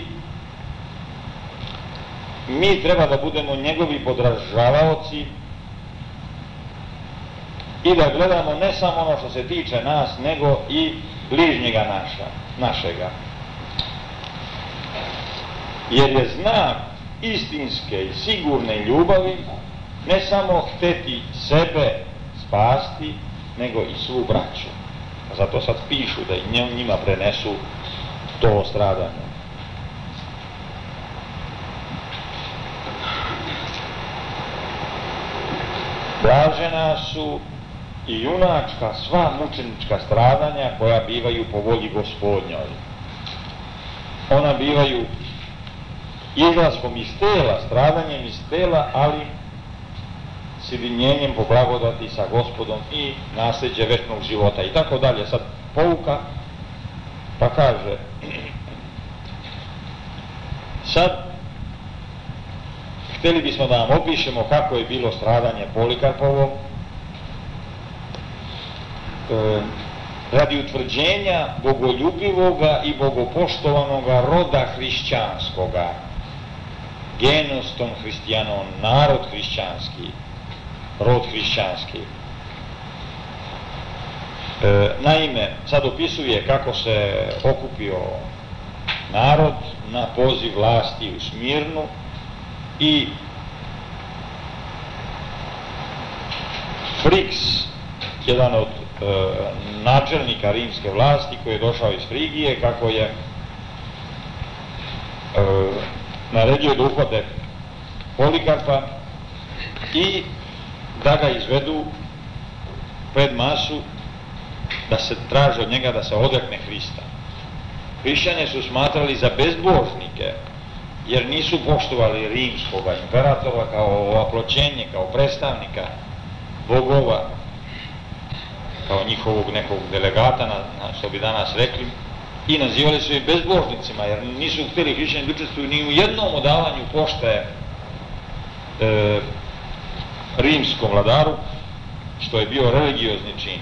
Speaker 1: mi treba da budemo njegovi podražavaoci i da gledamo ne samo ono što se tiče nas, nego i bližnjega naša, našega. Jer je znak istinske i sigurne ljubavi ne samo hteti sebe spasti, nego i svu braću. Zato sad pišu da i njima prenesu to stradanje. Blažena su i junačka sva mučenička stradanja koja bivaju po volji Gospodnjoj. Ona bivaju izlaskom iz tela, stradanjem iz tela, ali sjedinjenjem po blagodati sa Gospodom i nasljeđe večnog života i tako dalje. Sad pouka pa kaže sad htjeli bismo da vam opišemo kako je bilo stradanje Polikarpovo e, radi utvrđenja bogoljubivoga i bogopoštovanoga roda hrišćanskoga, genus tom hristijanom, narod hrišćanski, rod hrišćanski. E, naime, sad opisuje kako se okupio narod na poziv vlasti u Smirnu i Friks, jedan od e, načelnika rimske vlasti koji je došao iz Frigije, kako je e, naredio da uhvate Polikarpa i da ga izvedu pred masu, da se traže od njega da se odrekne Hrista. Hrišćane su smatrali za bezbožnike, jer nisu poštovali rimskoga imperatora kao ovaploćenje, kao predstavnika bogova, kao njihovog nekog delegata, na, na što bi danas rekli, i nazivali su ih bezbožnicima, jer nisu htjeli hrišćani da učestvuju ni u jednom odavanju pošte e, rimskom vladaru, što je bio religiozni čin.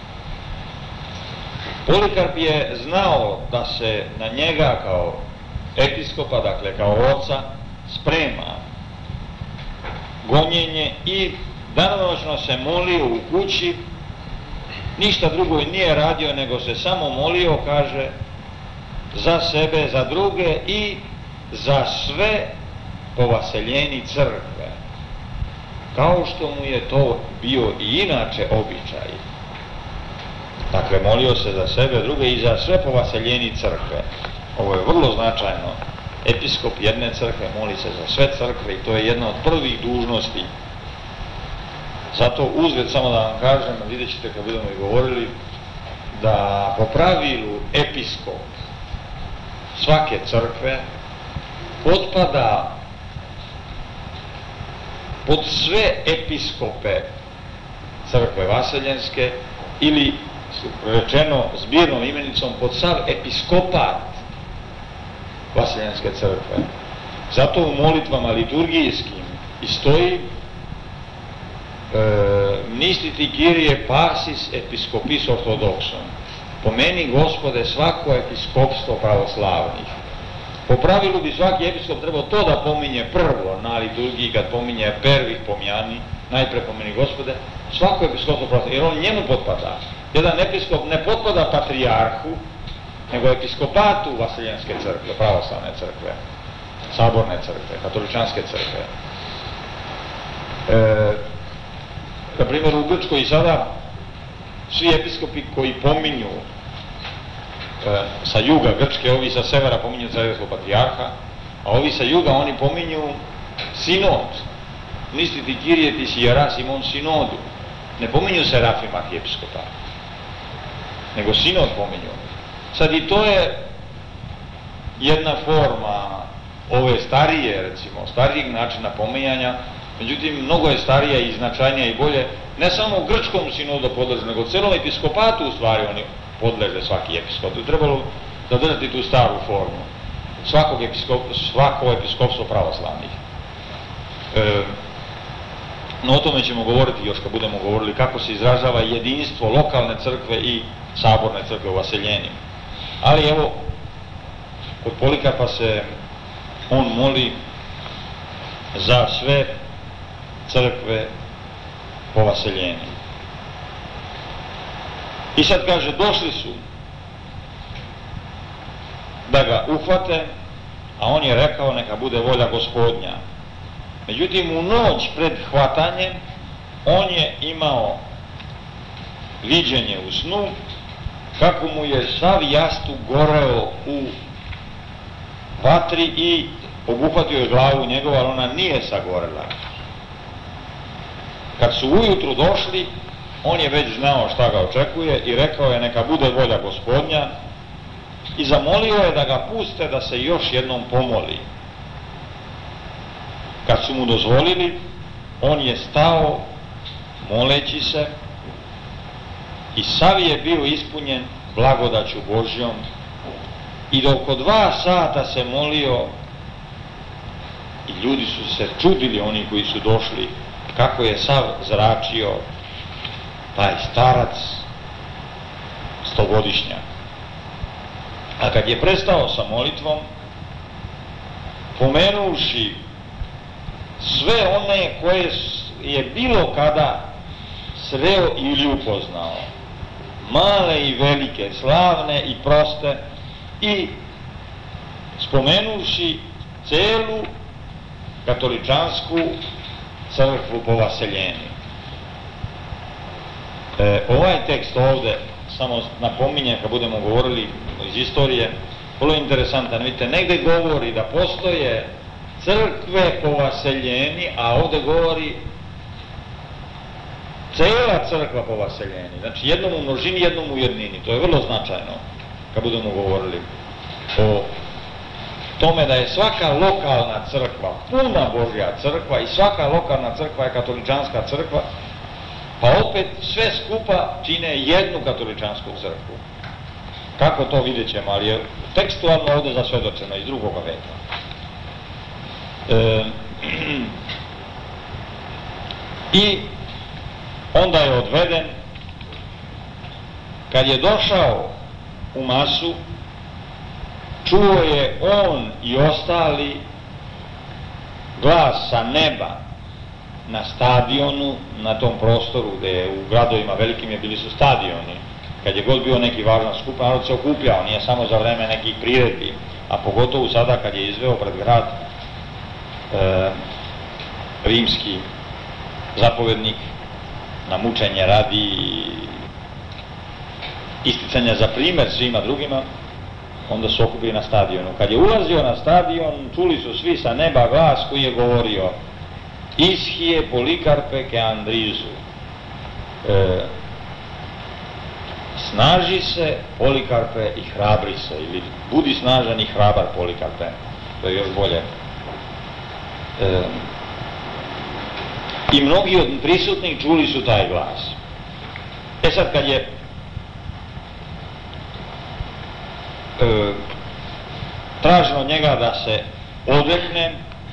Speaker 1: Polikarp je znao da se na njega kao episkopa, dakle kao oca, sprema gonjenje i danonoćno se molio u kući, ništa drugo nije radio, nego se samo molio, kaže, za sebe, za druge i za sve povaseljeni crkve, kao što mu je to bio i inače običaj. Dakle, molio se za sebe, druge i za sve povaseljeni crkve. Ovo je vrlo značajno. Episkop jedne crkve moli se za sve crkve i to je jedna od prvih dužnosti. Zato uzgled samo da vam kažem, vidjet ćete kad budemo i govorili, da po pravilu episkop svake crkve potpada pod sve episkope crkve vaseljenske ili rečeno zbirnom imenicom pod sav episkopat vaseljenske crkve. Zato u molitvama liturgijskim i stoji e, nistiti Kyrie pasis episkopis ortodoksom. Pomeni, Gospode, svako episkopstvo pravoslavnih. Po pravilu bi svaki episkop trebao to da pominje prvo na liturgiji, kad pominje prvih pomjani, najpre pomeni, Gospode, svako episkopstvo pravoslavnih, jer on njemu potpada. Jedan episkop ne potpada patrijarhu, nego episkopatu vaseljenske crkve, pravoslavne crkve, saborne crkve, katoličanske crkve. E, na primjer, u Grčkoj i sada svi episkopi koji pominju e, sa juga Grčke, ovi sa severa pominju Crkveskog patrijarha, a ovi sa juga oni pominju sinod. Nistiti Kyrie tis hieras imon sinodu. Ne pominju serafima i episkopa, nego sinod pominju. Sad i to je jedna forma ove starije, recimo, starijeg načina pominjanja, međutim, mnogo je starija i značajnija i bolje, ne samo u grčkom sinodu podleže, nego celom episkopatu u stvari oni podleže svaki episkop. Trebalo zadržati tu staru formu svakog episkop, svako episkopstvo pravoslavnih. E, no o tome ćemo govoriti još kad budemo govorili kako se izražava jedinstvo lokalne crkve i saborne crkve u Vaseljenju. Ali evo, kod Polikarpa se on moli za sve crkve po Vaseljenju. I sad kaže, došli su da ga uhvate, a on je rekao neka bude volja Gospodnja. Međutim, u noć pred hvatanjem on je imao viđenje u snu kako mu je sav jastuk goreo u vatri i obuhvatio je glavu njegova, ali ona nije sagorela. Kad su ujutru došli, on je već znao šta ga očekuje i rekao je neka bude volja Gospodnja i zamolio je da ga puste da se još jednom pomoli. Kad su mu dozvolili, on je stao moleći se i sav je bio ispunjen blagodaću Božjom i da oko dva sata se molio i ljudi su se čudili, oni koji su došli, kako je sav zračio taj starac stogodišnjak. A kad je prestao sa molitvom, pomenuši sve one koje je bilo kada sreo ili upoznao, male i velike, slavne i proste, i spomenuši celu katoličansku crkvu po Vaseljenju. E, ovaj tekst ovde, samo napominjem kad budemo govorili iz istorije, vrlo interesantan. Vidite, negde govori da postoje crkve po Vaseljeni, a ovde govori cela crkva po Vaseljeni. Znači jednom u množini, jednom u jednini. To je vrlo značajno kad budemo govorili o tome da je svaka lokalna crkva puna Božja crkva i svaka lokalna crkva je katoličanska crkva, pa opet sve skupa čine jednu katoličansku crkvu. Kako to vidjet ćemo, ali je tekstualno ovde zasvedočeno iz drugog veka. E, I onda je odveden. Kad je došao u masu, čuo je on i ostali glas sa neba na stadionu, na tom prostoru gde je u gradovima velikim je bili su stadioni. Kad je god bio neki važan skup, narod se okupljao, nije samo za vreme nekih priredbi, a pogotovo sada kad je izveo pred grad e, rimski zapovednik na mučenje radi isticanja za primer svima drugima, onda su okupili na stadionu. Kad je ulazio na stadion, čuli su svi sa neba glas koji je govorio: Ishije Polikarpe ke Andrizu, e, snaži se Polikarpe i hrabri se, ili budi snažan i hrabar Polikarpe, to je još bolje. E, I mnogi od prisutnih čuli su taj glas. E sad kad je e, traženo njega da se odrekne,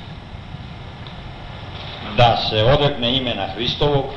Speaker 1: da se odrekne imena Hristovog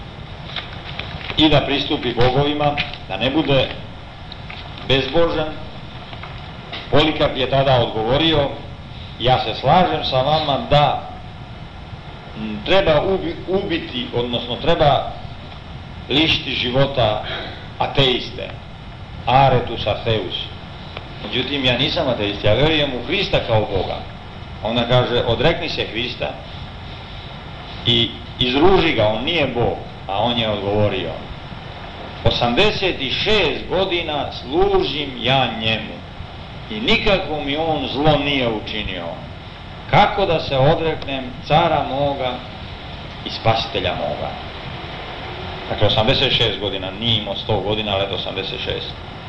Speaker 1: i da pristupi bogovima, da ne bude bezbožan, Polikarp je tada odgovorio: ja se slažem sa vama da treba ubiti, odnosno treba lišiti života ateiste, aretus atheus. Međutim, ja nisam ateist, ja verujem u Hrista kao Boga. Ona kaže: odrekni se Hrista i izruži ga, on nije Bog. A on je odgovorio: osamdeset šest godina služim ja njemu i nikako mi on zlo nije učinio. Kako da se odreknem cara moga i spasitelja moga? Dakle, osamdeset šest godina, nije imao sto godina, ali eto osamdeset šest.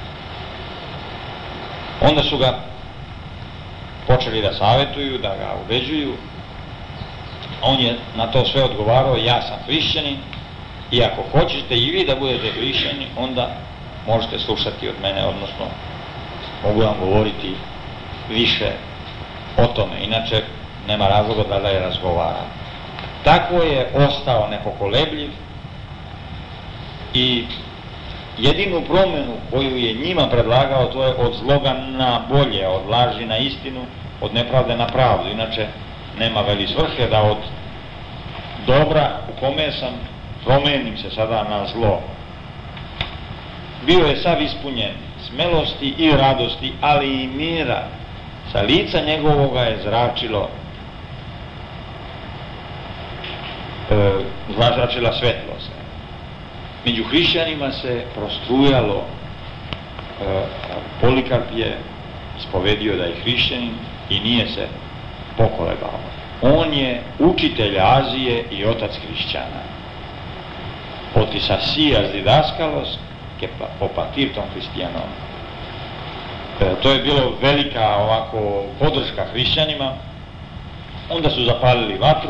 Speaker 1: Onda su ga počeli da savjetuju, da ga ubeđuju. On je na to sve odgovarao: ja sam hrišćanin i ako hoćete i vi da budete hrišćani, onda možete slušati od mene, odnosno mogu vam govoriti više o tome, inače nema razloga da da je razgovara. tako je ostao nepokolebljiv i jedinu promjenu koju je njima predlagao, to je od zloga na bolje, od laži na istinu, od nepravde na pravdu. Inače, nema veli svrhe da od dobra u kome sam promenim se sada na zlo. Bio je sav ispunjen smelosti i radosti, ali i mira. Sa lica njegovoga je zračilo e, zračila svetlost. Među hrišćanima se prostrujalo, e, Polikarp je spovedio da je hrišćanin i nije se pokolebao. On je učitelj Azije i otac hrišćana. Otis Asijas didaskalos ke opatirtom hristijanom. E, to je bilo velika ovako podrška hrišćanima. Onda su zapalili vatru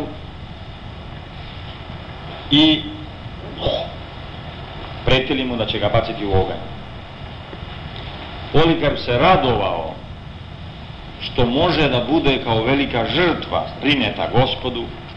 Speaker 1: i pretili mu da će ga baciti u oganj. Polikarp se radovao što može da bude kao velika žrtva prineta Gospodu